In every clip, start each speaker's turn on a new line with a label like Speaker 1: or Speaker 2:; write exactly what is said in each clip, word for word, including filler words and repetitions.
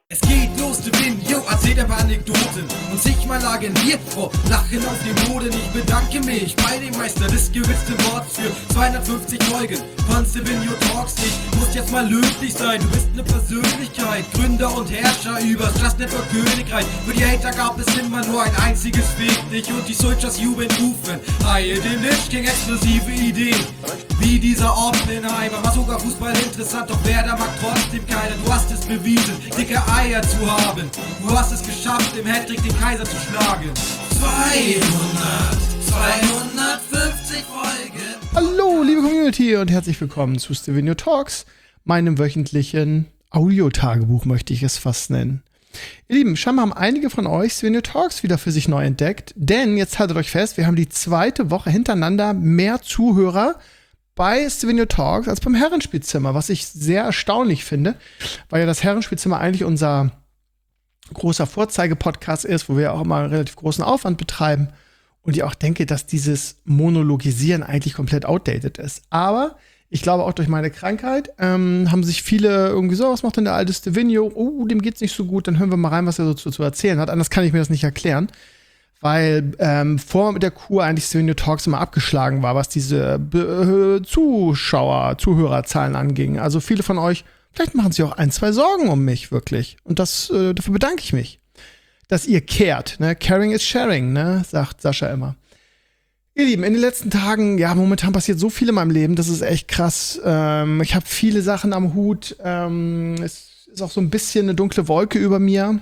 Speaker 1: Es geht los, du bin, yo, erzählt ein paar Anekdoten und zigmal lagen wir vor Lachen auf dem Boden. Ich bedanke mich bei dem Meister des gewitzten Worts für zweihundertfünfzig Folgen von Stevenio Talks. Ich muss jetzt mal löblich sein, du bist eine Persönlichkeit, Gründer und Herrscher übers Just Network Königreich. Für die Hater gab es immer nur ein einziges Fick dich und die Soldiers Jubeln rufen. Haie dem Lich King, exklusive Ideen, wie dieser Oppenheimer. War sogar Fußball interessant, doch wer da mag trotzdem keiner. Du hast es bewiesen, dicke Eier zu haben. Du hast es geschafft, im Hattrick den Kaiser zu schlagen. zweihundert, zweihundertfünfzig Folgen.
Speaker 2: Hallo, liebe Community und herzlich willkommen zu Stevenio Talks, meinem wöchentlichen Audiotagebuch, möchte ich es fast nennen. Ihr Lieben, scheinbar haben einige von euch Stevenio Talks wieder für sich neu entdeckt, denn jetzt haltet euch fest, wir haben die zweite Woche hintereinander mehr Zuhörer bei Stevenio Talks als beim Herrenspielzimmer, was ich sehr erstaunlich finde, weil ja das Herrenspielzimmer eigentlich unser großer Vorzeige-Podcast ist, wo wir ja auch immer einen relativ großen Aufwand betreiben und ich auch denke, dass dieses Monologisieren eigentlich komplett outdated ist. Aber ich glaube auch durch meine Krankheit ähm, haben sich viele irgendwie so, was macht denn der alte Stevenio? Oh, dem geht's nicht so gut, dann hören wir mal rein, was er so zu, zu erzählen hat. Anders kann ich mir das nicht erklären. Weil ähm, vor der Kur eigentlich Stevenio Talks immer abgeschlagen war, was diese äh, Zuschauer, Zuhörerzahlen anging. Also viele von euch, vielleicht machen sich auch ein, zwei Sorgen um mich, wirklich. Und das, äh, dafür bedanke ich mich, dass ihr cared. Ne? Caring is sharing, ne? Sagt Sascha immer. Ihr Lieben, in den letzten Tagen, ja, momentan passiert so viel in meinem Leben, das ist echt krass. Ähm, ich habe viele Sachen am Hut. Ähm, es ist auch so ein bisschen eine dunkle Wolke über mir.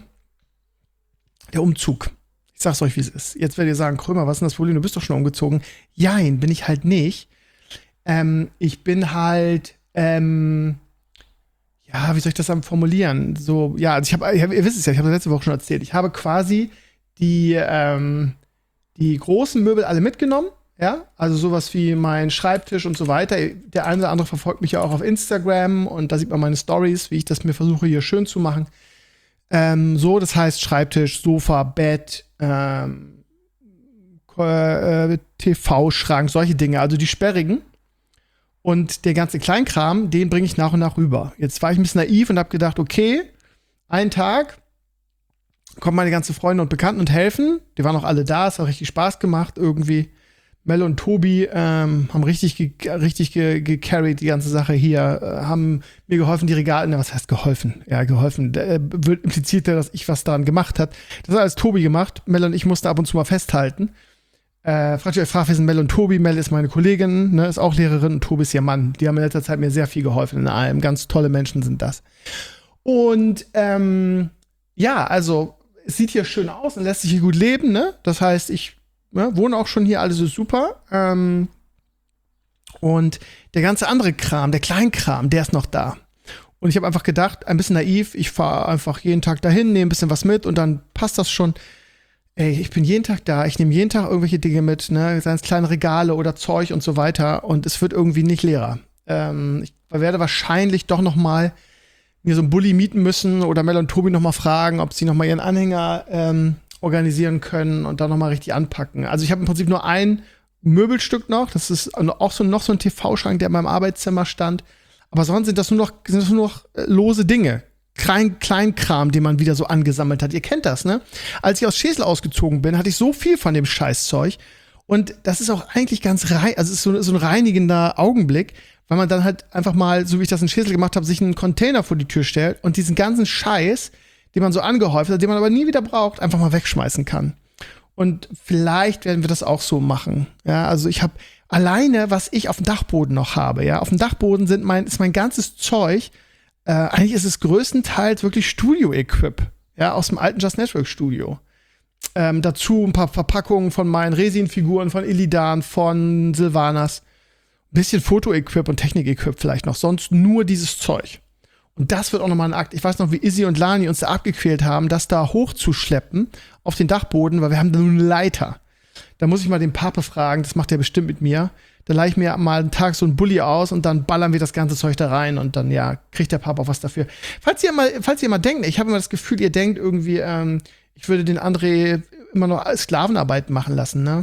Speaker 2: Der Umzug. Ich sag's euch, wie es ist. Jetzt werdet ihr sagen, Krömer, was ist denn das Problem? Du bist doch schon umgezogen. Jein, bin ich halt nicht. Ähm, ich bin halt, ähm, ja, wie soll ich das dann formulieren? So, ja, also ich habe, ihr wisst es ja, ich habe das letzte Woche schon erzählt. Ich habe quasi die, ähm, die großen Möbel alle mitgenommen, ja, also sowas wie mein Schreibtisch und so weiter. Der eine oder andere verfolgt mich ja auch auf Instagram und da sieht man meine Stories, wie ich das mir versuche, hier schön zu machen. Ähm, so, das heißt Schreibtisch, Sofa, Bett, ähm, äh, T V-Schrank, solche Dinge, also die sperrigen. Und der ganze Kleinkram, den bringe ich nach und nach rüber. Jetzt war ich ein bisschen naiv und habe gedacht, okay, einen Tag kommen meine ganzen Freunde und Bekannten und helfen. Die waren auch alle da, es hat richtig Spaß gemacht irgendwie. Mel und Tobi ähm, haben richtig, ge richtig ge gecarried die ganze Sache hier, äh, haben mir geholfen, die Regale, ne, was heißt geholfen? Ja, geholfen, äh, wird impliziert, dass ich was daran gemacht habe. Das hat alles Tobi gemacht. Mel und ich mussten ab und zu mal festhalten. Äh, fragt ihr euch, fragt, wer sind Mel und Tobi? Mel ist meine Kollegin, ne, ist auch Lehrerin und Tobi ist ihr Mann. Die haben in letzter Zeit mir sehr viel geholfen in allem. Ganz tolle Menschen sind das. Und ähm, ja, also es sieht hier schön aus und lässt sich hier gut leben, ne? Das heißt, ich Ja, wohnen auch schon hier, alles ist super. Ähm, und der ganze andere Kram, der Kleinkram, der ist noch da. Und ich habe einfach gedacht, ein bisschen naiv, ich fahre einfach jeden Tag dahin, nehme ein bisschen was mit und dann passt das schon. Ey, ich bin jeden Tag da, ich nehme jeden Tag irgendwelche Dinge mit, ne, seien es kleine Regale oder Zeug und so weiter und es wird irgendwie nicht leerer. Ähm, ich werde wahrscheinlich doch noch mal mir so einen Bulli mieten müssen oder Mel und Tobi noch mal fragen, ob sie noch mal ihren Anhänger ähm, organisieren können und dann noch mal richtig anpacken. Also ich habe im Prinzip nur ein Möbelstück noch. Das ist auch so noch so ein T V-Schrank, der in meinem Arbeitszimmer stand. Aber sonst sind das nur noch, sind das nur noch lose Dinge. Klein, Kleinkram, den man wieder so angesammelt hat. Ihr kennt das, ne? Als ich aus Schesel ausgezogen bin, hatte ich so viel von dem Scheißzeug. Und das ist auch eigentlich ganz rein, also es ist so, so ein reinigender Augenblick, weil man dann halt einfach mal, so wie ich das in Schesel gemacht habe, sich einen Container vor die Tür stellt und diesen ganzen Scheiß, den man so angehäuft hat, den man aber nie wieder braucht, einfach mal wegschmeißen kann. Und vielleicht werden wir das auch so machen. Ja, also ich habe alleine, was ich auf dem Dachboden noch habe, ja, auf dem Dachboden sind mein, ist mein ganzes Zeug, äh, eigentlich ist es größtenteils wirklich Studio-Equip, ja, aus dem alten Just Network Studio. Ähm, dazu ein paar Verpackungen von meinen Resin-Figuren, von Illidan, von Sylvanas. Ein bisschen Foto-Equip und Technik-Equip vielleicht noch, sonst nur dieses Zeug. Und das wird auch nochmal ein Akt. Ich weiß noch, wie Izzy und Lani uns da abgequält haben, das da hochzuschleppen auf den Dachboden, weil wir haben da nur eine Leiter. Da muss ich mal den Pape fragen, das macht er bestimmt mit mir. Da leih ich mir mal einen Tag so einen Bulli aus und dann ballern wir das ganze Zeug da rein und dann, ja, kriegt der Pape auch was dafür. Falls ihr mal, falls ihr mal denkt, ich habe immer das Gefühl, ihr denkt irgendwie, ähm, ich würde den André immer noch Sklavenarbeit machen lassen, ne?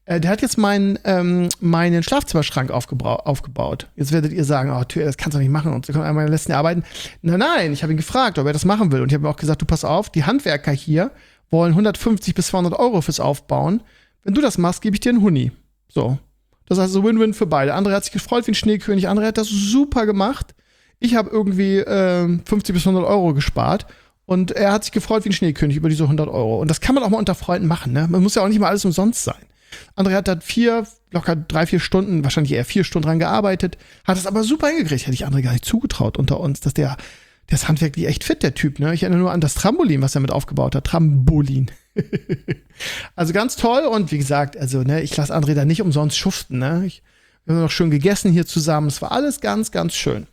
Speaker 2: Äh, der hat jetzt meinen, ähm, meinen Schlafzimmerschrank aufgebra- aufgebaut. Jetzt werdet ihr sagen, oh, Tür, das kannst du nicht machen und so kann einmal in den letzten Jahr arbeiten. Nein, nein, ich habe ihn gefragt, ob er das machen will. Und ich habe ihm auch gesagt, du pass auf, die Handwerker hier wollen hundertfünfzig bis zweihundert Euro fürs Aufbauen. Wenn du das machst, gebe ich dir einen Huni. So. Das heißt, so Win-Win für beide. Andere hat sich gefreut wie ein Schneekönig, andere hat das super gemacht. Ich habe irgendwie äh, fünfzig bis hundert Euro gespart. Und er hat sich gefreut wie ein Schneekönig über diese hundert Euro. Und das kann man auch mal unter Freunden machen, ne? Man muss ja auch nicht mal alles umsonst sein. André hat da vier, locker drei, vier Stunden, wahrscheinlich eher vier Stunden dran gearbeitet, hat es aber super hingekriegt. Hätte ich André gar nicht zugetraut unter uns, dass der, der ist handwerklich echt fit, der Typ, ne? Ich erinnere nur an das Trampolin, was er mit aufgebaut hat. Trampolin. Also ganz toll und wie gesagt, also, ne, ich lasse André da nicht umsonst schuften, ne? Ich, wir haben noch schön gegessen hier zusammen. Es war alles ganz, ganz schön.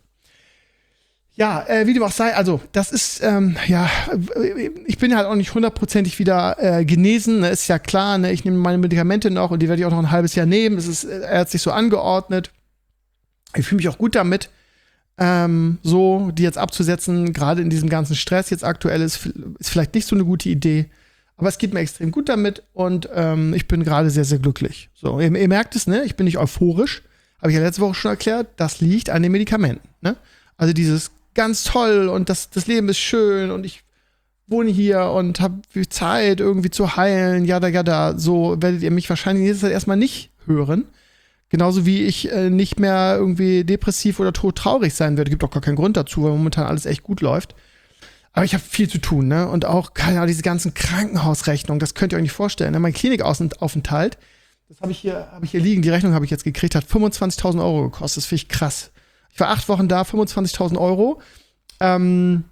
Speaker 2: Ja, äh, wie dem auch sei, also das ist, ähm, ja, ich bin halt auch nicht hundertprozentig wieder äh, genesen, ne, ist ja klar, ne, ich nehme meine Medikamente noch und die werde ich auch noch ein halbes Jahr nehmen, es ist, er hat sich so angeordnet, ich fühle mich auch gut damit, ähm, so, die jetzt abzusetzen, gerade in diesem ganzen Stress jetzt aktuell ist, ist vielleicht nicht so eine gute Idee, aber es geht mir extrem gut damit und ähm, ich bin gerade sehr, sehr glücklich. So, ihr, ihr merkt es, ne, ich bin nicht euphorisch, habe ich ja letzte Woche schon erklärt, das liegt an den Medikamenten, ne, also dieses ganz toll und das, das Leben ist schön und ich wohne hier und habe Zeit irgendwie zu heilen, jada, jada. So werdet ihr mich wahrscheinlich nächstes Jahr erstmal nicht hören. Genauso wie ich äh, nicht mehr irgendwie depressiv oder todtraurig sein werde. Gibt auch gar keinen Grund dazu, weil momentan alles echt gut läuft. Aber ich habe viel zu tun, ne? Und auch, keine Ahnung, diese ganzen Krankenhausrechnungen, das könnt ihr euch nicht vorstellen. Ne? Mein Klinikaufenthalt, das habe ich hier, habe ich hier liegen, die Rechnung habe ich jetzt gekriegt, hat fünfundzwanzigtausend Euro gekostet. Das finde ich krass. Ich war acht Wochen da, fünfundzwanzigtausend Euro. Ähm,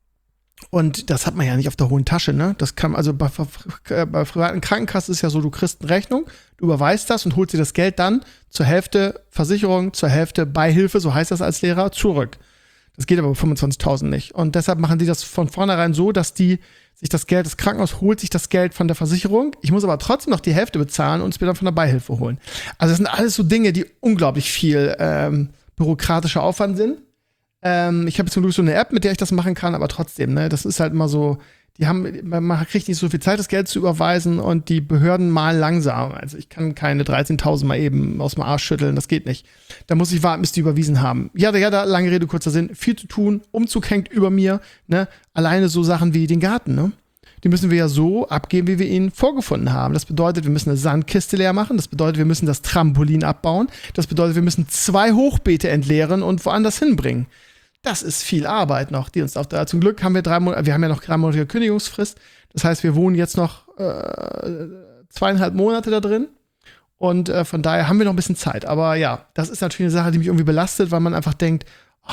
Speaker 2: und das hat man ja nicht auf der hohen Tasche, ne? Das kann, also bei, bei privaten Krankenkassen ist ja so, du kriegst eine Rechnung, du überweist das und holst dir das Geld dann zur Hälfte Versicherung, zur Hälfte Beihilfe, so heißt das als Lehrer, zurück. Das geht aber bei fünfundzwanzigtausend nicht. Und deshalb machen die das von vornherein so, dass die sich das Geld, das Krankenhaus holt sich das Geld von der Versicherung. Ich muss aber trotzdem noch die Hälfte bezahlen und es mir dann von der Beihilfe holen. Also das sind alles so Dinge, die unglaublich viel ähm, bürokratischer Aufwand sind. Ähm, ich habe zum Glück so eine App, mit der ich das machen kann, aber trotzdem, ne, das ist halt immer so, die haben, man kriegt nicht so viel Zeit, das Geld zu überweisen und die Behörden mal langsam. Also ich kann keine dreizehntausend mal eben aus dem Arsch schütteln, das geht nicht. Da muss ich warten, bis die überwiesen haben. Ja, ja, da, lange Rede, kurzer Sinn, viel zu tun, Umzug hängt über mir, ne, alleine so Sachen wie den Garten, ne. Die müssen wir ja so abgeben, wie wir ihn vorgefunden haben. Das bedeutet, wir müssen eine Sandkiste leer machen. Das bedeutet, wir müssen das Trampolin abbauen. Das bedeutet, wir müssen zwei Hochbeete entleeren und woanders hinbringen. Das ist viel Arbeit noch, die uns auf da. Zum Glück haben wir drei Monate, wir haben ja noch drei Monate Kündigungsfrist. Das heißt, wir wohnen jetzt noch äh, zweieinhalb Monate da drin. Und äh, von daher haben wir noch ein bisschen Zeit. Aber ja, das ist natürlich eine Sache, die mich irgendwie belastet, weil man einfach denkt, oh,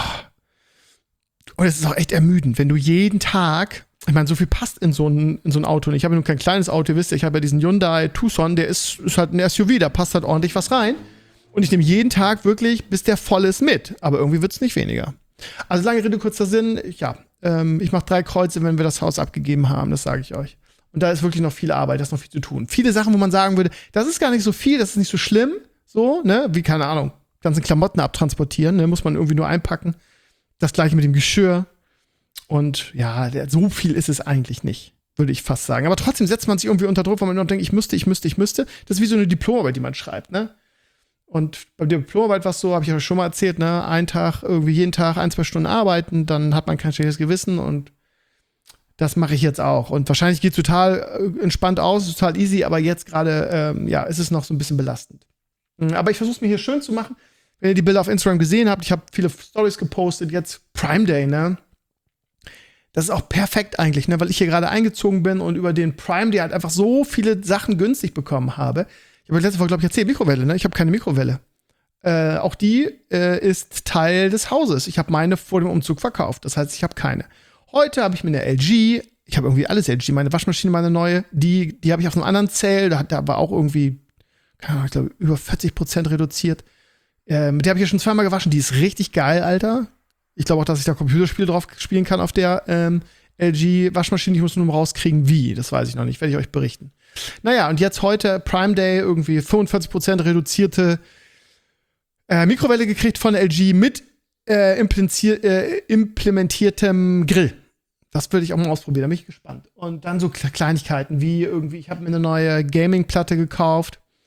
Speaker 2: und es ist auch echt ermüdend, wenn du jeden Tag, ich meine, so viel passt in so ein, in so ein Auto. Und ich habe ja nun kein kleines Auto, ihr wisst ja, ich habe ja diesen Hyundai Tucson, der ist, ist halt ein S U V, da passt halt ordentlich was rein. Und ich nehme jeden Tag wirklich, bis der voll ist, mit. Aber irgendwie wird es nicht weniger. Also lange Rede, kurzer Sinn, ja, ähm, ich mache drei Kreuze, wenn wir das Haus abgegeben haben, das sage ich euch. Und da ist wirklich noch viel Arbeit, da ist noch viel zu tun. Viele Sachen, wo man sagen würde, das ist gar nicht so viel, das ist nicht so schlimm, so, ne, wie, keine Ahnung, ganze Klamotten abtransportieren, ne, muss man irgendwie nur einpacken. Das gleiche mit dem Geschirr. Und ja, so viel ist es eigentlich nicht, würde ich fast sagen. Aber trotzdem setzt man sich irgendwie unter Druck, weil man noch denkt, ich müsste, ich müsste, ich müsste. Das ist wie so eine Diplomarbeit, die man schreibt, ne? Und bei der Diplomarbeit war es so, habe ich euch schon mal erzählt, ne? Einen Tag, irgendwie jeden Tag ein, zwei Stunden arbeiten, dann hat man kein schlechtes Gewissen und das mache ich jetzt auch. Und wahrscheinlich geht es total entspannt aus, total easy, aber jetzt gerade, ähm, ja, ist es noch so ein bisschen belastend. Aber ich versuche es mir hier schön zu machen. Wenn ihr die Bilder auf Instagram gesehen habt, ich habe viele Stories gepostet, jetzt Prime Day, ne? Das ist auch perfekt eigentlich, ne? Weil ich hier gerade eingezogen bin und über den Prime Day halt einfach so viele Sachen günstig bekommen habe. Ich habe letzte Woche, glaube ich, erzählt, Mikrowelle, ne? Ich habe keine Mikrowelle. Äh, auch die äh, ist Teil des Hauses. Ich habe meine vor dem Umzug verkauft. Das heißt, ich habe keine. Heute habe ich mir eine L G, ich habe irgendwie alles L G, meine Waschmaschine, meine neue, die, die habe ich auf einem anderen Zell, da, da war auch irgendwie, keine Ahnung, ich glaube, über vierzig Prozent reduziert. Äh, mit der habe ich ja schon zweimal gewaschen, die ist richtig geil, Alter. Ich glaube auch, dass ich da Computerspiele drauf spielen kann auf der ähm, L G-Waschmaschine. Ich muss nur mal rauskriegen, wie. Das weiß ich noch nicht. Werde ich euch berichten. Naja, und jetzt heute Prime Day, irgendwie fünfundvierzig Prozent reduzierte äh, Mikrowelle gekriegt von L G mit äh, äh, implementiertem Grill. Das würde ich auch mal ausprobieren, da bin ich gespannt. Und dann so Kleinigkeiten wie irgendwie, ich habe mir eine neue Gaming-Platte gekauft.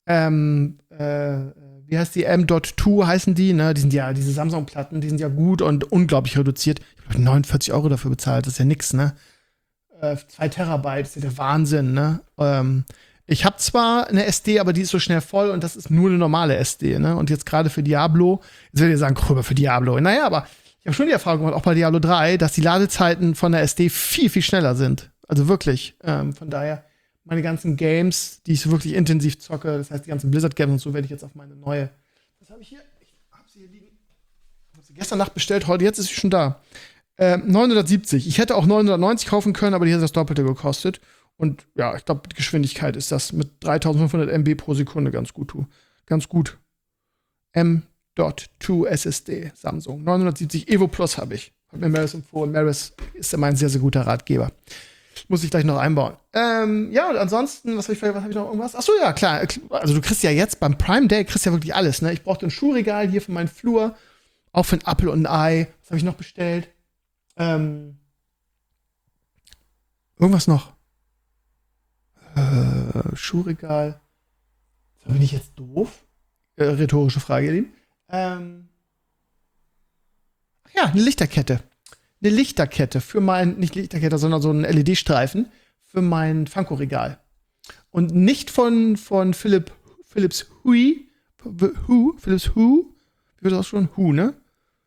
Speaker 2: Ähm, äh, wie heißt die? M Dot zwei heißen die, ne? Die sind ja, diese Samsung-Platten, die sind ja gut und unglaublich reduziert. Ich habe neunundvierzig Euro dafür bezahlt, das ist ja nix, ne? Äh, zwei Terabyte, das ist ja der Wahnsinn, ne? Ähm, ich habe zwar eine S D, aber die ist so schnell voll und das ist nur eine normale S D, ne? Und jetzt gerade für Diablo, jetzt werdet ihr sagen, Kröber für Diablo. Naja, aber ich habe schon die Erfahrung gemacht, auch bei Diablo drei, dass die Ladezeiten von der S D viel, viel schneller sind. Also wirklich. Ähm, von daher, meine ganzen Games, die ich so wirklich intensiv zocke, das heißt, die ganzen Blizzard-Games und so, werde ich jetzt auf meine neue. Was habe ich hier? Ich habe sie hier liegen. Ich habe sie gestern Nacht bestellt, heute, jetzt ist sie schon da. Ähm, neunhundertsiebzig. Ich hätte auch neunhundertneunzig kaufen können, aber die hat das Doppelte gekostet. Und ja, ich glaube, mit Geschwindigkeit ist das mit dreitausendfünfhundert Megabyte pro Sekunde ganz gut. Ganz gut. M Dot zwei S S D, Samsung. neunhundertsiebzig Evo Plus habe ich. Hat mir Maris empfohlen. Maris ist immer ein sehr, sehr guter Ratgeber. Muss ich gleich noch einbauen. Ähm, ja, und ansonsten, was habe ich, was hab ich noch irgendwas? Achso, ja, klar. Also du kriegst ja jetzt beim Prime Day, kriegst ja wirklich alles, ne? Ich brauchte ein Schuhregal hier für meinen Flur. Auch für ein Apfel und ein Ei. Was habe ich noch bestellt? Ähm, irgendwas noch. Äh, Schuhregal. Bin ich jetzt doof? Äh, rhetorische Frage, ihr Lieben. Ähm, ach ja, eine Lichterkette. Eine Lichterkette für mein, nicht Lichterkette, sondern so ein L E D-Streifen für mein Funko-Regal. Und nicht von, von Philipp, Philips Hui, Hu, Philips Hu, wie wird das schon? Hu, ne?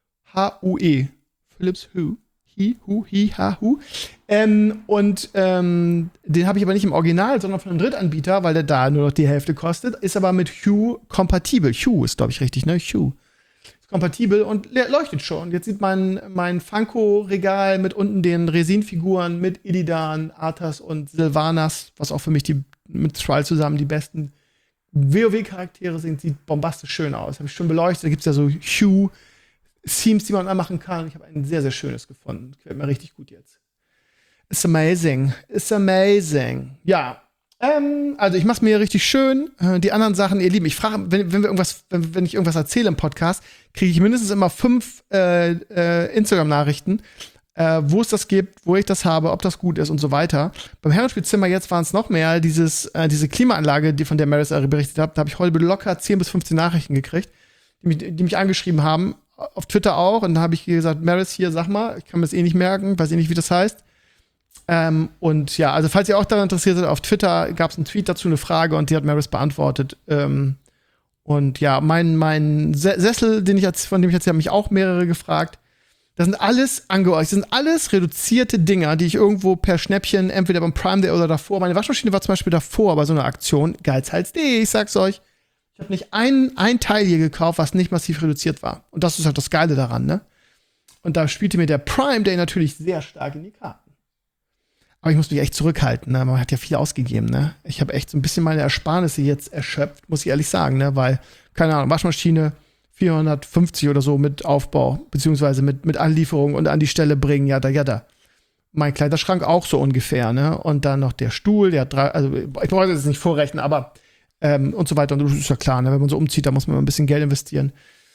Speaker 2: H U E. Philips Hu. Hi, Hu, Hi, Ha, Hu. Ähm, und ähm, den habe ich aber nicht im Original, sondern von einem Drittanbieter, weil der da nur noch die Hälfte kostet. Ist aber mit Hue kompatibel. Hue ist, glaube ich, richtig, ne? Hue. Ist kompatibel und leuchtet schon. Jetzt sieht man mein Funko-Regal mit unten den Resin-Figuren mit Illidan, Arthas und Sylvanas, was auch für mich die mit Thrall zusammen die besten WoW-Charaktere sind. Sieht bombastisch schön aus. Habe ich schon beleuchtet. Da gibt es ja so Hue Themes, die man anmachen kann. Ich habe ein sehr, sehr schönes gefunden. Gefällt mir richtig gut jetzt. It's amazing. It's amazing. Ja. Ähm, also ich mach's mir richtig schön. Äh, die anderen Sachen, ihr Lieben, ich frage, wenn, wenn wir irgendwas, wenn, wenn ich irgendwas erzähle im Podcast, kriege ich mindestens immer fünf äh, äh, Instagram-Nachrichten, äh, wo es das gibt, wo ich das habe, ob das gut ist und so weiter. Beim Herrenspielzimmer jetzt waren es noch mehr, dieses, äh, diese Klimaanlage, die von der Maris berichtet hat, da habe ich heute locker zehn bis fünfzehn Nachrichten gekriegt, die mich, die mich angeschrieben haben. Auf Twitter auch. Und da habe ich gesagt, Maris, hier, sag mal, ich kann mir das eh nicht merken, weiß eh nicht, wie das heißt. Ähm, und ja, also falls ihr auch daran interessiert seid, auf Twitter gab es einen Tweet dazu, eine Frage, und die hat Maris beantwortet. Ähm, und ja, mein, mein Sessel, den ich jetzt, von dem ich jetzt habe mich auch mehrere gefragt. Das sind alles angeordnet. Das sind alles reduzierte Dinger, die ich irgendwo per Schnäppchen, entweder beim Prime Day oder davor. Meine Waschmaschine war zum Beispiel davor bei so einer Aktion. Geizhals.de, ich sag's euch. Ich habe nicht ein, ein Teil hier gekauft, was nicht massiv reduziert war. Und das ist halt das Geile daran, ne? Und da spielte mir der Prime Day natürlich sehr stark in die Karten. Aber ich muss mich echt zurückhalten, ne? Man hat ja viel ausgegeben, ne? Ich habe echt so ein bisschen meine Ersparnisse jetzt erschöpft, muss ich ehrlich sagen, ne? Weil, keine Ahnung, Waschmaschine vierhundertfünfzig oder so mit Aufbau, beziehungsweise mit, mit Anlieferung und an die Stelle bringen, jada, jada. Mein Kleiderschrank auch so ungefähr, ne? Und dann noch der Stuhl, der hat drei, also ich wollte das nicht vorrechnen, aber Ähm, und so weiter. Und das ist ja klar, ne? Wenn man so umzieht, da muss man ein bisschen Geld investieren.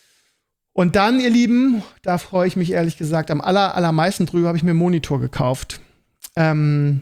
Speaker 2: Und dann, ihr Lieben, da freue ich mich ehrlich gesagt am aller, allermeisten drüber, habe ich mir einen Monitor gekauft. Ähm,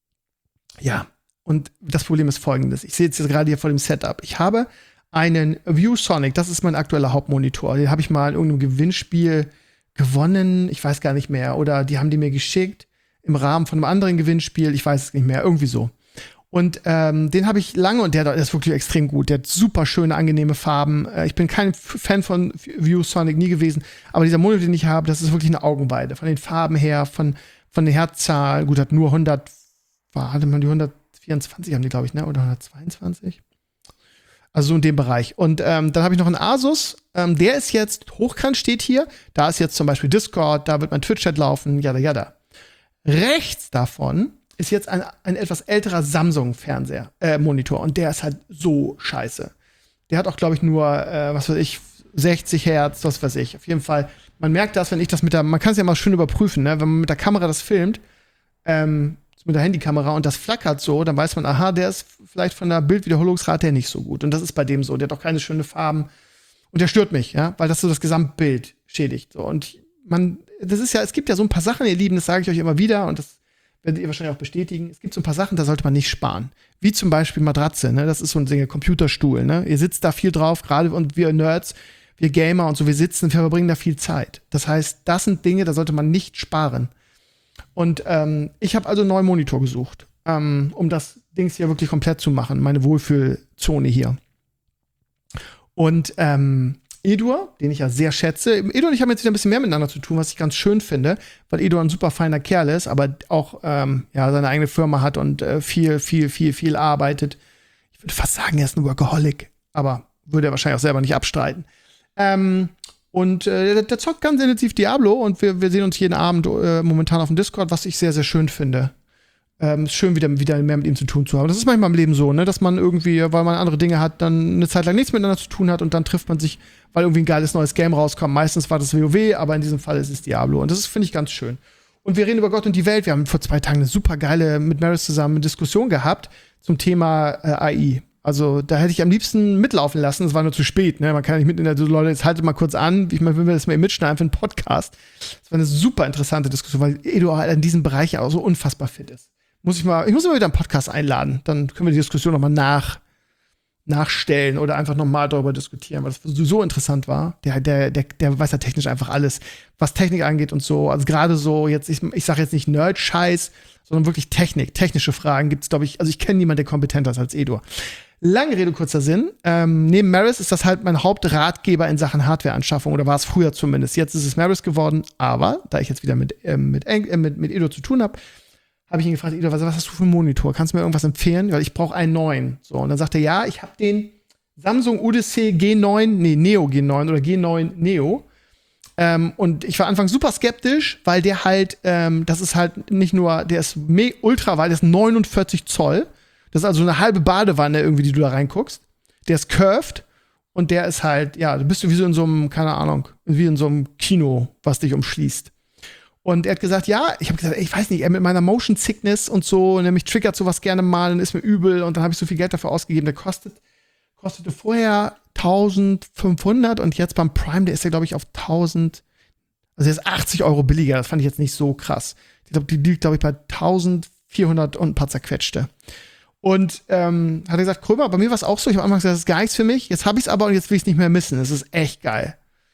Speaker 2: ja, und das Problem ist folgendes. Ich sehe jetzt gerade hier vor dem Setup. Ich habe einen ViewSonic, das ist mein aktueller Hauptmonitor. Den habe ich mal in irgendeinem Gewinnspiel gewonnen, ich weiß gar nicht mehr. Oder die haben die mir geschickt im Rahmen von einem anderen Gewinnspiel, ich weiß es nicht mehr, irgendwie so. Und ähm, den habe ich lange, und der, der ist wirklich extrem gut. Der hat super schöne, angenehme Farben. Äh, ich bin kein Fan von ViewSonic, nie gewesen. Aber dieser Monitor, den ich habe, das ist wirklich eine Augenweide. Von den Farben her, von, von der Herzzahl. Gut, hat nur hundert, war, hatte man die hundertvierundzwanzig haben die, glaube ich, ne? Oder hundertzweiundzwanzig? Also so in dem Bereich. Und ähm, dann habe ich noch einen Asus. Ähm, der ist jetzt, hochkant steht hier. Da ist jetzt zum Beispiel Discord, da wird mein Twitch-Chat laufen, jada, jada. Rechts davon ist jetzt ein, ein etwas älterer Samsung-Fernseher, äh, Monitor. Und der ist halt so scheiße. Der hat auch, glaube ich, nur, äh, was weiß ich, sechzig Hertz, was weiß ich. Auf jeden Fall, man merkt das, wenn ich das mit der, man kann es ja mal schön überprüfen, ne? Wenn man mit der Kamera das filmt, ähm, mit der Handykamera, und das flackert so, dann weiß man, aha, der ist vielleicht von der Bildwiederholungsrate her nicht so gut. Und das ist bei dem so. Der hat auch keine schönen Farben. Und der stört mich, ja, weil das so das Gesamtbild schädigt. So. Und man, das ist ja, es gibt ja so ein paar Sachen, ihr Lieben, das sage ich euch immer wieder, und das werdet ihr wahrscheinlich auch bestätigen, es gibt so ein paar Sachen, da sollte man nicht sparen. Wie zum Beispiel Matratze, ne? Das ist so ein Ding, Computerstuhl, ne? Ihr sitzt da viel drauf, gerade und wir Nerds, wir Gamer und so, wir sitzen, wir verbringen da viel Zeit. Das heißt, das sind Dinge, da sollte man nicht sparen. Und ähm, ich habe also einen neuen Monitor gesucht, ähm, um das Dings hier wirklich komplett zu machen, meine Wohlfühlzone hier. Und ähm, Edur, den ich ja sehr schätze, Edur und ich haben jetzt wieder ein bisschen mehr miteinander zu tun, was ich ganz schön finde, weil Edur ein super feiner Kerl ist, aber auch ähm, ja, seine eigene Firma hat und äh, viel, viel, viel, viel arbeitet. Ich würde fast sagen, er ist ein Workaholic, aber würde er wahrscheinlich auch selber nicht abstreiten. Ähm, und äh, der, der zockt ganz intensiv Diablo und wir, wir sehen uns jeden Abend äh, momentan auf dem Discord, was ich sehr, sehr schön finde. Ähm, ist schön, wieder, wieder mehr mit ihm zu tun zu haben. Das ist manchmal im Leben so, ne, dass man irgendwie, weil man andere Dinge hat, dann eine Zeit lang nichts miteinander zu tun hat und dann trifft man sich, weil irgendwie ein geiles neues Game rauskommt. Meistens war das WoW, aber in diesem Fall ist es Diablo. Und das finde ich ganz schön. Und wir reden über Gott und die Welt. Wir haben vor zwei Tagen eine super geile, mit Maris zusammen eine Diskussion gehabt zum Thema äh, A I. Also da hätte ich am liebsten mitlaufen lassen. Es war nur zu spät, ne? Man kann ja nicht mit in der, so, Leute, jetzt haltet mal kurz an. Ich meine, wenn wir das mal mitschneiden für einen Podcast. Das war eine super interessante Diskussion, weil Edu halt in diesem Bereich auch so unfassbar fit ist. Muss ich mal, ich muss mal wieder einen Podcast einladen. Dann können wir die Diskussion nochmal nach, nachstellen oder einfach nochmal darüber diskutieren, weil das so interessant war. Der, der, der, der weiß ja technisch einfach alles, was Technik angeht und so. Also gerade so, jetzt, ich, ich sage jetzt nicht Nerd-Scheiß, sondern wirklich Technik, technische Fragen gibt's, glaube ich, also ich kenne niemanden, der kompetenter ist als Edu. Lange Rede, kurzer Sinn. Ähm, neben Maris ist das halt mein Hauptratgeber in Sachen Hardwareanschaffung, oder war es früher zumindest. Jetzt ist es Maris geworden, aber da ich jetzt wieder mit, ähm, mit, äh, mit, mit Edu zu tun habe, habe ich ihn gefragt, Edu, was, was hast du für einen Monitor? Kannst du mir irgendwas empfehlen? Weil ich brauche einen neuen. So, und dann sagte er, ja, ich habe den Samsung Odyssey G neun, nee, Neo G neun oder G neun Neo. Ähm, und ich war anfangs super skeptisch, weil der halt, ähm, das ist halt nicht nur, der ist me- ultra weit, der ist neunundvierzig Zoll. Das ist also eine halbe Badewanne irgendwie, die du da reinguckst. Der ist curved und der ist halt, ja, du bist wie so in so einem, keine Ahnung, wie in so einem Kino, was dich umschließt. Und er hat gesagt, ja, ich habe gesagt, ey, ich weiß nicht, er mit meiner Motion Sickness und so, nämlich triggert sowas gerne mal und ist mir übel und dann habe ich so viel Geld dafür ausgegeben. Der kostet, kostete vorher eintausendfünfhundert und jetzt beim Prime, der ist ja, glaube ich, auf tausend, also der ist achtzig Euro billiger, das fand ich jetzt nicht so krass. Ich glaube, die liegt, glaube ich, bei eintausendvierhundert und ein paar zerquetschte. Und ähm, hat er gesagt, Krömer, bei mir war es auch so, ich habe am Anfang gesagt, das ist gar nichts für mich, jetzt habe ich es aber und jetzt will ich es nicht mehr missen, das ist echt geil.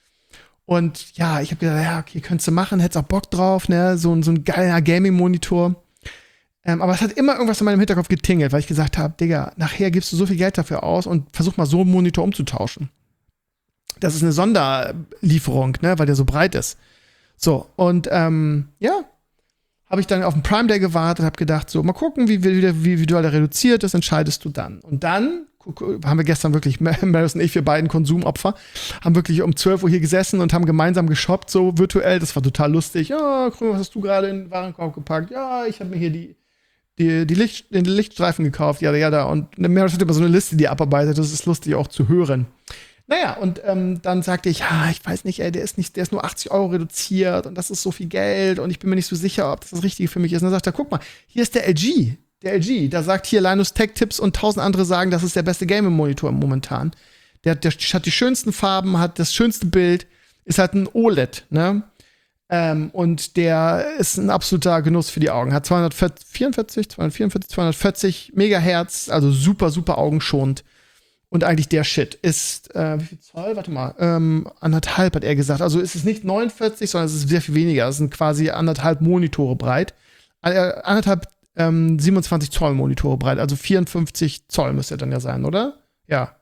Speaker 2: Und ja, ich habe gedacht, ja, okay, könntest du machen, hättest auch Bock drauf, ne, so, so ein geiler Gaming-Monitor. Ähm, aber es hat immer irgendwas in meinem Hinterkopf getingelt, weil ich gesagt habe, Digga, nachher gibst du so viel Geld dafür aus und versuch mal so einen Monitor umzutauschen. Das ist eine Sonderlieferung, ne, weil der so breit ist. So, und ähm, ja, habe ich dann auf den Prime Day gewartet, habe gedacht, so, mal gucken, wie, wie, wie, wie du da reduziert ist, entscheidest du dann. Und dann haben wir gestern wirklich, Maris und ich, wir beiden Konsumopfer, haben wirklich um zwölf Uhr hier gesessen und haben gemeinsam geshoppt, so virtuell. Das war total lustig. Ja, Krümel, was hast du gerade in den Warenkorb gepackt? Ja, ich habe mir hier die, die, die Licht, den Lichtstreifen gekauft. Ja, ja, da. Und Maris hat immer so eine Liste, die er abarbeitet. Das ist lustig auch zu hören. Naja, und ähm, dann sagte ich, ja, ich weiß nicht, ey, der ist nicht, der ist nur achtzig Euro reduziert und das ist so viel Geld und ich bin mir nicht so sicher, ob das das Richtige für mich ist. Und dann sagt er, guck mal, hier ist der L G. Der L G, da sagt hier Linus Tech Tips und tausend andere sagen, das ist der beste Gaming-Monitor momentan. Der, der hat die schönsten Farben, hat das schönste Bild, ist halt ein O L E D, ne? Ähm, und der ist ein absoluter Genuss für die Augen. Hat zweihundertvierundvierzig, zweihundertvierundvierzig, zweihundertvierzig Megahertz, also super, super augenschonend. Und eigentlich der Shit ist, äh, wie viel Zoll? Warte mal, ähm, anderthalb hat er gesagt. Also ist es nicht neunundvierzig, sondern es ist sehr viel weniger. Es sind quasi anderthalb Monitore breit. Äh, anderthalb ähm, siebenundzwanzig Zoll Monitore breit. Also vierundfünfzig Zoll müsste dann ja sein, oder? Ja.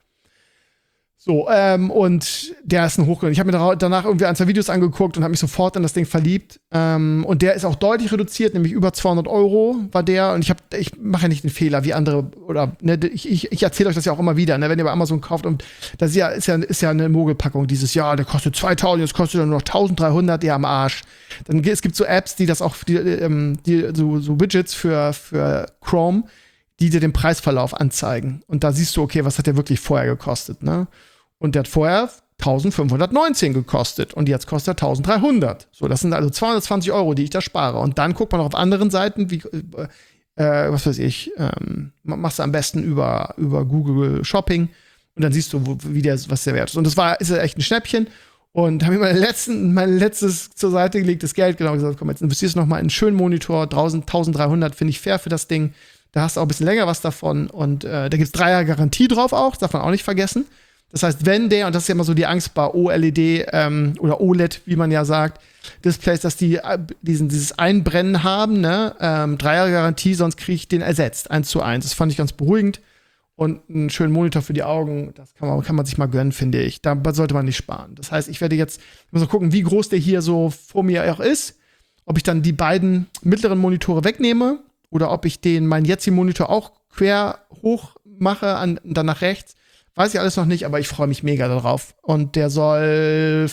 Speaker 2: So, ähm, und der ist ein Hochgrund. Ich habe mir danach irgendwie ein, zwei Videos angeguckt und habe mich sofort in das Ding verliebt. Ähm, und der ist auch deutlich reduziert, nämlich über zweihundert Euro war der. Und ich, hab, ich mache ja nicht den Fehler wie andere, oder ne, ich, ich, ich erzähle euch das ja auch immer wieder, ne, wenn ihr bei Amazon kauft. Und das ist ja, ist ja, ist ja eine Mogelpackung dieses Jahr, der kostet zweitausend, jetzt kostet er nur noch eintausenddreihundert, ja am Arsch. Dann, es gibt so Apps, die das auch, die, ähm, die, so, so Widgets für, für Chrome, die dir den Preisverlauf anzeigen. Und da siehst du, okay, was hat der wirklich vorher gekostet, ne? Und der hat vorher eintausendfünfhundertneunzehn gekostet und jetzt kostet er eintausenddreihundert. So, das sind also zweihundertzwanzig Euro, die ich da spare. Und dann guckt man auch auf anderen Seiten, wie, äh, was weiß ich, ähm, machst du am besten über, über Google Shopping und dann siehst du, wo, wie der, was der wert ist. Und das war, ist ja echt ein Schnäppchen. Und habe mir mein, letzten, mein letztes zur Seite gelegtes Geld genommen und gesagt, komm, jetzt investierst du noch mal in einen schönen Monitor, draußen eintausenddreihundert, finde ich fair für das Ding. Da hast du auch ein bisschen länger was davon. Und äh, da gibt es drei Jahre Garantie drauf auch, das darf man auch nicht vergessen. Das heißt, wenn der, und das ist ja immer so die Angst bei O L E D ähm, oder O L E D, wie man ja sagt, Displays, dass die äh, diesen, dieses Einbrennen haben, ne? Ähm, drei Jahre Garantie, sonst kriege ich den ersetzt, eins zu eins. Das fand ich ganz beruhigend. Und einen schönen Monitor für die Augen, das kann man, kann man sich mal gönnen, finde ich. Da sollte man nicht sparen. Das heißt, ich werde jetzt mal so gucken, wie groß der hier so vor mir auch ist. Ob ich dann die beiden mittleren Monitore wegnehme oder ob ich den, meinen jetzigen Monitor auch quer hoch mache, an, dann nach rechts. Weiß ich alles noch nicht, aber ich freue mich mega darauf. Und der soll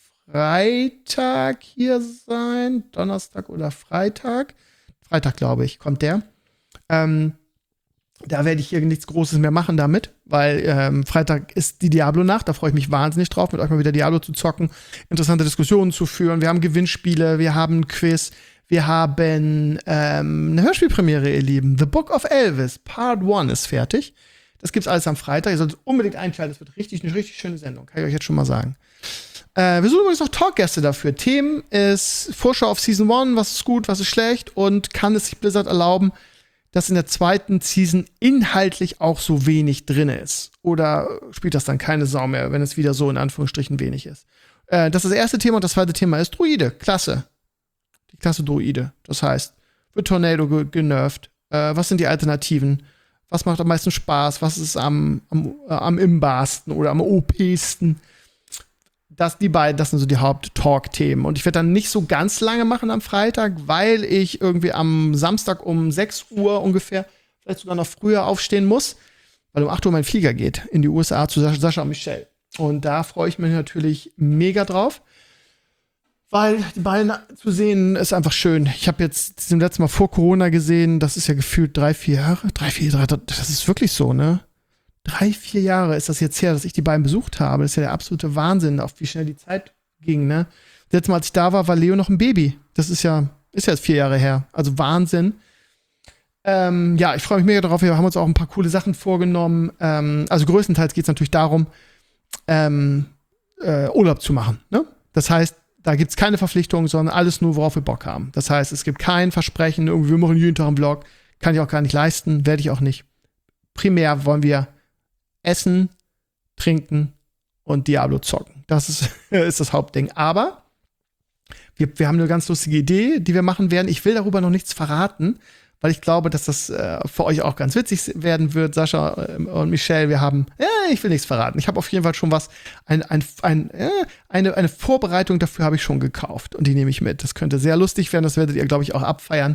Speaker 2: Freitag hier sein. Donnerstag oder Freitag. Freitag, glaube ich, kommt der. Ähm, Da werde ich hier nichts Großes mehr machen damit, weil ähm, Freitag ist die Diablo-Nacht. Da freue ich mich wahnsinnig drauf, mit euch mal wieder Diablo zu zocken, interessante Diskussionen zu führen. Wir haben Gewinnspiele, wir haben ein Quiz, wir haben ähm, eine Hörspielpremiere, ihr Lieben. The Book of Elvis, Part eins ist fertig. Das gibt's alles am Freitag. Ihr solltet unbedingt einschalten. Das wird richtig, eine richtig schöne Sendung, kann ich euch jetzt schon mal sagen. Äh, wir suchen übrigens noch Talkgäste dafür. Themen ist Vorschau auf Season eins, was ist gut, was ist schlecht und kann es sich Blizzard erlauben, dass in der zweiten Season inhaltlich auch so wenig drin ist? Oder spielt das dann keine Sau mehr, wenn es wieder so in Anführungsstrichen wenig ist? Äh, das ist das erste Thema und das zweite Thema ist Druide, Klasse. Die Klasse Druide. Das heißt, wird Tornado ge- genervt? Äh, was sind die Alternativen? Was macht am meisten Spaß? Was ist am, am, äh, am imbarsten oder am O P-sten? Das, die beiden, das sind so die Haupt-Talk-Themen. Und ich werde dann nicht so ganz lange machen am Freitag, weil ich irgendwie am Samstag um sechs Uhr ungefähr, vielleicht sogar noch früher aufstehen muss, weil um acht Uhr mein Flieger geht in die U S A zu Sascha, Sascha und Michelle. Und da freue ich mich natürlich mega drauf, weil die beiden zu sehen ist einfach schön. Ich habe jetzt zum letzten Mal vor Corona gesehen, das ist ja gefühlt drei, vier Jahre. Drei, vier, drei, das ist wirklich so, ne? Drei, vier Jahre ist das jetzt her, dass ich die beiden besucht habe. Das ist ja der absolute Wahnsinn, auf wie schnell die Zeit ging, ne? Das letzte Mal, als ich da war, war Leo noch ein Baby. Das ist ja, ist ja jetzt vier Jahre her. Also Wahnsinn. Ähm, ja, ich freue mich mega darauf. Wir haben uns auch ein paar coole Sachen vorgenommen. Ähm, also größtenteils geht es natürlich darum, ähm, äh, Urlaub zu machen, ne? Das heißt, da gibt es keine Verpflichtungen, sondern alles nur, worauf wir Bock haben. Das heißt, es gibt kein Versprechen, irgendwie, wir machen jeden Tag einen Vlog. Kann ich auch gar nicht leisten, werde ich auch nicht. Primär wollen wir essen, trinken und Diablo zocken. Das ist, ist das Hauptding. Aber wir, wir haben eine ganz lustige Idee, die wir machen werden. Ich will darüber noch nichts verraten, weil ich glaube, dass das äh, für euch auch ganz witzig werden wird. Sascha äh, und Michelle, wir haben, äh, ich will nichts verraten. Ich habe auf jeden Fall schon was, ein, ein, ein, äh, eine, eine Vorbereitung dafür habe ich schon gekauft und die nehme ich mit. Das könnte sehr lustig werden, das werdet ihr, glaube ich, auch abfeiern.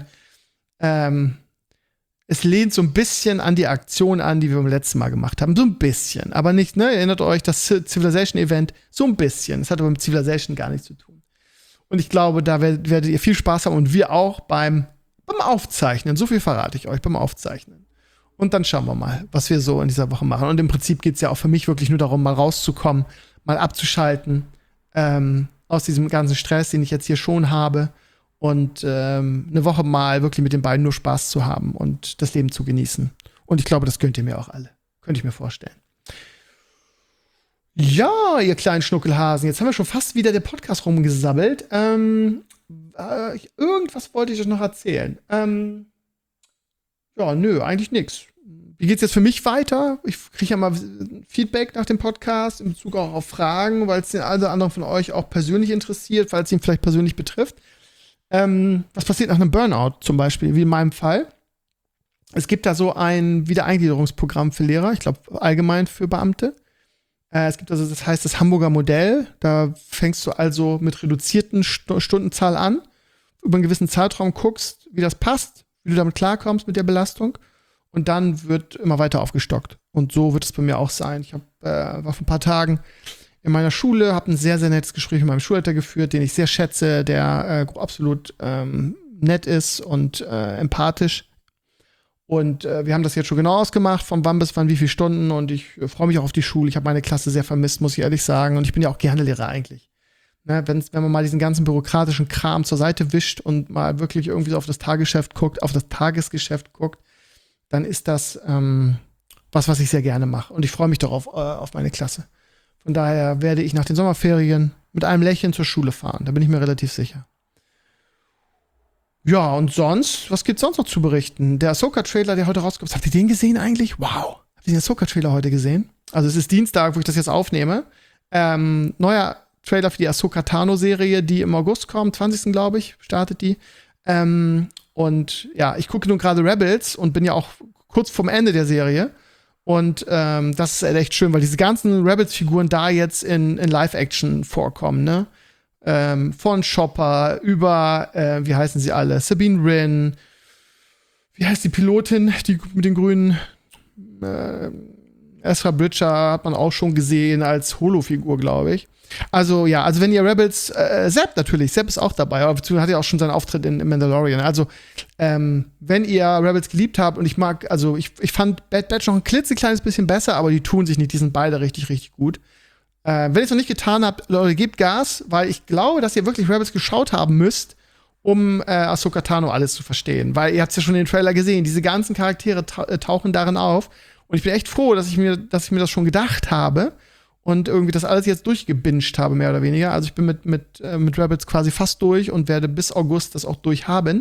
Speaker 2: Ähm, Es lehnt so ein bisschen an die Aktion an, die wir beim letzten Mal gemacht haben. So ein bisschen. Aber nicht, ne? Erinnert euch, das Civilization-Event, so ein bisschen. Das hat aber mit Civilization gar nichts zu tun. Und ich glaube, da werdet, werdet ihr viel Spaß haben und wir auch beim, beim Aufzeichnen. So viel verrate ich euch beim Aufzeichnen. Und dann schauen wir mal, was wir so in dieser Woche machen. Und im Prinzip geht es ja auch für mich wirklich nur darum, mal rauszukommen, mal abzuschalten ähm, aus diesem ganzen Stress, den ich jetzt hier schon habe. Und ähm, eine Woche mal wirklich mit den beiden nur Spaß zu haben und das Leben zu genießen. Und ich glaube, das könnt ihr mir auch alle. Könnte ich mir vorstellen. Ja, ihr kleinen Schnuckelhasen, jetzt haben wir schon fast wieder den Podcast rumgesabbelt. Ähm, äh, irgendwas wollte ich euch noch erzählen. Ähm, ja, nö, eigentlich nichts. Wie geht's jetzt für mich weiter? Ich kriege ja mal Feedback nach dem Podcast in Bezug auch auf Fragen, weil es den einen oder anderen von euch auch persönlich interessiert, weil es ihn vielleicht persönlich betrifft. Ähm, was passiert nach einem Burnout zum Beispiel, wie in meinem Fall? Es gibt da so ein Wiedereingliederungsprogramm für Lehrer, ich glaube allgemein für Beamte. Äh, es gibt also, das heißt das Hamburger Modell. Da fängst du also mit reduzierten St- Stundenzahl an, über einen gewissen Zeitraum guckst, wie das passt, wie du damit klarkommst mit der Belastung. Und dann wird immer weiter aufgestockt. Und so wird es bei mir auch sein. Ich hab, äh, war vor ein paar Tagen in meiner Schule, habe ein sehr, sehr nettes Gespräch mit meinem Schulleiter geführt, den ich sehr schätze, der äh, absolut ähm, nett ist und äh, empathisch. Und äh, wir haben das jetzt schon genau ausgemacht, von wann bis wann, wie viele Stunden. Und ich äh, freue mich auch auf die Schule. Ich habe meine Klasse sehr vermisst, muss ich ehrlich sagen. Und ich bin ja auch gerne Lehrer eigentlich. Ne, wenn's, wenn man mal diesen ganzen bürokratischen Kram zur Seite wischt und mal wirklich irgendwie so auf das Tagesgeschäft guckt, auf das Tagesgeschäft guckt, dann ist das ähm, was, was ich sehr gerne mache. Und ich freue mich darauf, äh, auf meine Klasse. Von daher werde ich nach den Sommerferien mit einem Lächeln zur Schule fahren. Da bin ich mir relativ sicher. Ja, und sonst, was gibt's sonst noch zu berichten? Der Ahsoka-Trailer, der heute rauskommt, habt ihr den gesehen eigentlich? Wow. Habt ihr den Ahsoka-Trailer heute gesehen? Also es ist Dienstag, wo ich das jetzt aufnehme. Ähm, neuer Trailer für die Ahsoka Tano-Serie, die im August kommt, zwanzigsten glaube ich, startet die. Ähm, und ja, ich gucke nun gerade Rebels und bin ja auch kurz vorm Ende der Serie. Und ähm, das ist echt schön, weil diese ganzen Rebels-Figuren da jetzt in, in Live-Action vorkommen, ne? Ähm, von Chopper über, äh, wie heißen sie alle? Sabine Wren. Wie heißt die Pilotin, die mit den grünen äh, Ezra Bridger hat man auch schon gesehen als Holo-Figur, glaube ich. Also ja, also wenn ihr Rebels, äh, Sepp natürlich, Sepp ist auch dabei, aber dazu hat er auch schon seinen Auftritt in, in Mandalorian. Also ähm, wenn ihr Rebels geliebt habt und ich mag, also ich, ich fand Bad Batch noch ein klitzekleines bisschen besser, aber die tun sich nicht, die sind beide richtig, richtig gut. Äh, wenn ihr es noch nicht getan habt, Leute, gebt Gas, weil ich glaube, dass ihr wirklich Rebels geschaut haben müsst, um äh, Ahsoka Tano alles zu verstehen. Weil ihr habt es ja schon in den Trailer gesehen, diese ganzen Charaktere ta- tauchen darin auf. Und ich bin echt froh, dass ich mir, dass ich mir das schon gedacht habe und irgendwie das alles jetzt durchgebinged habe, mehr oder weniger. Also ich bin mit, mit, äh, mit Rebels quasi fast durch und werde bis August das auch durchhaben.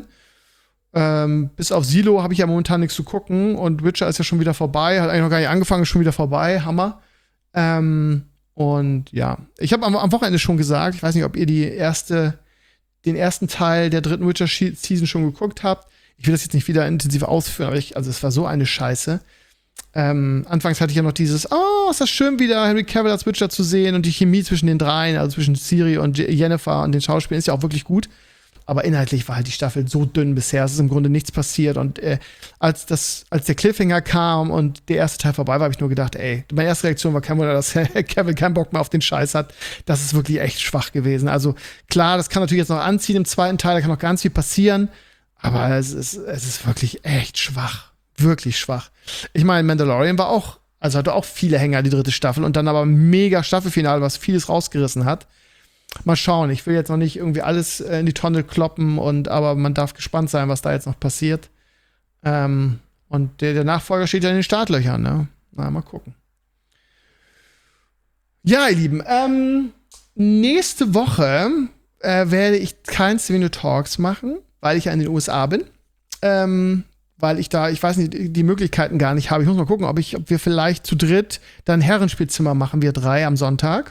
Speaker 2: Ähm, bis auf Silo habe ich ja momentan nichts zu gucken und Witcher ist ja schon wieder vorbei, hat eigentlich noch gar nicht angefangen, ist schon wieder vorbei, Hammer. Ähm, und ja, ich habe am, am Wochenende schon gesagt, ich weiß nicht, ob ihr die erste, den ersten Teil der dritten Witcher-Season schon geguckt habt. Ich will das jetzt nicht wieder intensiv ausführen, aber ich, also es war so eine Scheiße. Ähm, anfangs hatte ich ja noch dieses, oh, ist das schön, wieder Henry Cavill als Witcher zu sehen und die Chemie zwischen den dreien, also zwischen Ciri und Jennifer und den Schauspielern ist ja auch wirklich gut. Aber inhaltlich war halt die Staffel so dünn bisher, es ist im Grunde nichts passiert. Und äh, als, das, als der Cliffhanger kam und der erste Teil vorbei war, habe ich nur gedacht, ey, meine erste Reaktion war kein Wunder, dass Cavill keinen Bock mehr auf den Scheiß hat. Das ist wirklich echt schwach gewesen. Also klar, das kann natürlich jetzt noch anziehen im zweiten Teil, da kann noch ganz viel passieren. Aber es ist, es ist wirklich echt schwach. Wirklich schwach. Ich meine, Mandalorian war auch, also hatte auch viele Hänger, die dritte Staffel, und dann aber mega Staffelfinale, was vieles rausgerissen hat. Mal schauen, ich will jetzt noch nicht irgendwie alles in die Tonne kloppen, und aber man darf gespannt sein, was da jetzt noch passiert. Ähm, und der, der Nachfolger steht ja in den Startlöchern, ne? Na, mal gucken. Ja, ihr Lieben, ähm, nächste Woche äh, werde ich kein Stevenio Talks machen, weil ich ja in den U S A bin. Ähm, weil ich da, ich weiß nicht, die Möglichkeiten gar nicht habe. Ich muss mal gucken, ob, ich, ob wir vielleicht zu dritt dann Herrenspielzimmer machen, wir drei am Sonntag.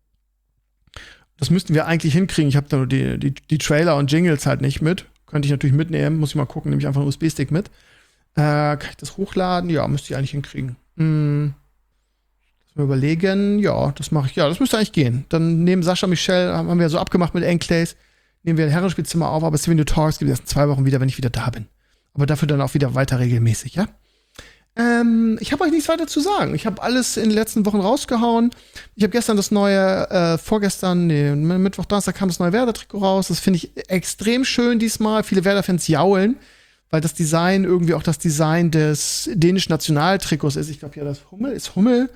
Speaker 2: Das müssten wir eigentlich hinkriegen. Ich habe da nur die, die, die Trailer und Jingles halt nicht mit. Könnte ich natürlich mitnehmen. Muss ich mal gucken, nehme ich einfach einen U S B-Stick mit. Äh, kann ich das hochladen? Ja, müsste ich eigentlich hinkriegen. Hm. Lass mal überlegen. Ja, das mache ich. Ja, das müsste eigentlich gehen. Dann neben Sascha und Michelle, haben wir so abgemacht mit Enclays, nehmen wir ein Herrenspielzimmer auf, aber Stevenio Talks gibt es erst in zwei Wochen wieder, wenn ich wieder da bin. Aber dafür dann auch wieder weiter regelmäßig, ja? Ähm, ich habe euch nichts weiter zu sagen. Ich habe alles in den letzten Wochen rausgehauen. Ich habe gestern das neue, äh, vorgestern, nee, Mittwoch, Donnerstag kam das neue Werder-Trikot raus. Das finde ich extrem schön diesmal. Viele Werder-Fans jaulen, weil das Design irgendwie auch das Design des dänischen Nationaltrikots ist. Ich glaube ja, das Hummel ist Hummel.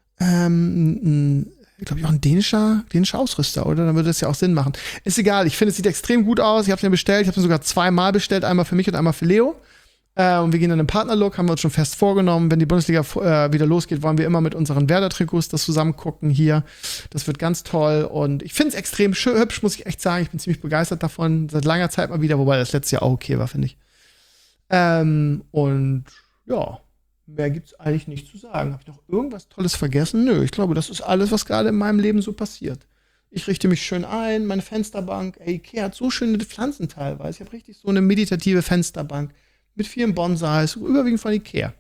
Speaker 2: Ähm, ich glaube, auch ein dänischer, dänischer Ausrüster, oder? Dann würde das ja auch Sinn machen. Ist egal, ich finde, es sieht extrem gut aus. Ich habe es mir bestellt, ich habe es sogar zweimal bestellt, einmal für mich und einmal für Leo. Äh, und wir gehen dann im Partnerlook, haben wir uns schon fest vorgenommen. Wenn die Bundesliga äh, wieder losgeht, wollen wir immer mit unseren Werder-Trikots das zusammen gucken hier. Das wird ganz toll. Und ich finde es extrem schön, hübsch, muss ich echt sagen. Ich bin ziemlich begeistert davon. Seit langer Zeit mal wieder, wobei das letztes Jahr auch okay war, finde ich. Ähm, und ja, mehr gibt's eigentlich nicht zu sagen. Habe ich noch irgendwas Tolles vergessen? Nö, ich glaube, das ist alles, was gerade in meinem Leben so passiert. Ich richte mich schön ein, meine Fensterbank. Ey, Ikea hat so schöne Pflanzen teilweise. Ich habe richtig so eine meditative Fensterbank mit vielen Bonsais, überwiegend von Ikea.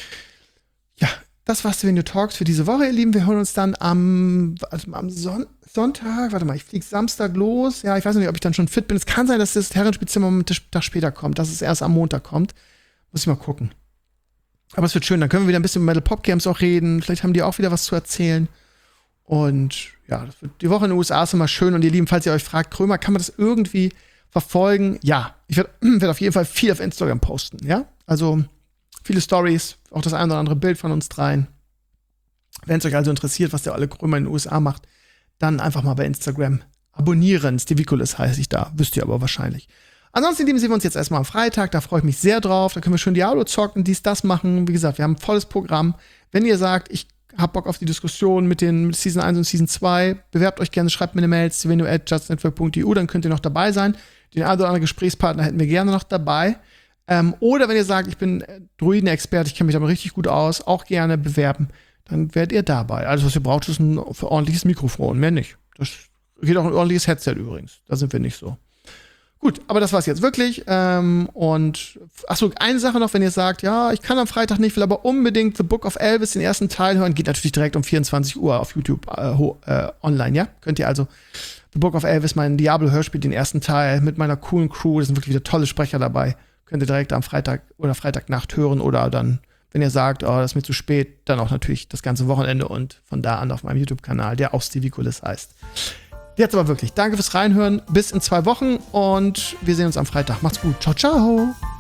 Speaker 2: Ja, das war's für Stevenio Talks für diese Woche, ihr Lieben. Wir hören uns dann am, also am Son- Sonntag, warte mal, ich fliege Samstag los. Ja, ich weiß nicht, ob ich dann schon fit bin. Es kann sein, dass das Herrenspielzimmer einen Tag später kommt, dass es erst am Montag kommt. Muss ich mal gucken. Aber es wird schön, dann können wir wieder ein bisschen über Metal Pop Games auch reden. Vielleicht haben die auch wieder was zu erzählen. Und ja, das wird, die Woche in den U S A ist immer schön. Und ihr Lieben, falls ihr euch fragt, Krömer, kann man das irgendwie verfolgen? Ja, ich werde werd auf jeden Fall viel auf Instagram posten, ja? Also viele Stories, auch das ein oder andere Bild von uns dreien. Wenn es euch also interessiert, was der alle Krömer in den U S A macht, dann einfach mal bei Instagram abonnieren. Steviculus heiße ich da, wisst ihr aber wahrscheinlich. Ansonsten sehen wir uns jetzt erstmal am Freitag, da freue ich mich sehr drauf. Da können wir schön Diablo zocken, dies, das machen. Wie gesagt, wir haben ein volles Programm. Wenn ihr sagt, ich habt Bock auf die Diskussion mit den Season eins und Season zwei, bewerbt euch gerne, schreibt mir eine Mail, stevenio at justnetwork punkt e u, dann könnt ihr noch dabei sein. Den einen oder anderen Gesprächspartner hätten wir gerne noch dabei. Ähm, oder wenn ihr sagt, ich bin Druiden-Experte, ich kenne mich damit richtig gut aus, auch gerne bewerben, dann werdet ihr dabei. Alles, was ihr braucht, ist ein ordentliches Mikrofon, mehr nicht. Das geht auch ein ordentliches Headset übrigens. Da sind wir nicht so. Gut, aber das war's jetzt wirklich. Ähm, und achso, eine Sache noch, wenn ihr sagt, ja, ich kann am Freitag nicht, will aber unbedingt The Book of Elvis, den ersten Teil hören, geht natürlich direkt um vierundzwanzig Uhr auf YouTube äh, äh, online, ja? Könnt ihr also The Book of Elvis, mein Diablo-Hörspiel, den ersten Teil mit meiner coolen Crew, da sind wirklich wieder tolle Sprecher dabei. Könnt ihr direkt am Freitag oder Freitagnacht hören oder dann, wenn ihr sagt, oh, das ist mir zu spät, dann auch natürlich das ganze Wochenende und von da an auf meinem YouTube-Kanal, der auch Stevie-Kulis heißt. Jetzt aber wirklich, danke fürs Reinhören, bis in zwei Wochen und wir sehen uns am Freitag. Macht's gut, ciao, ciao!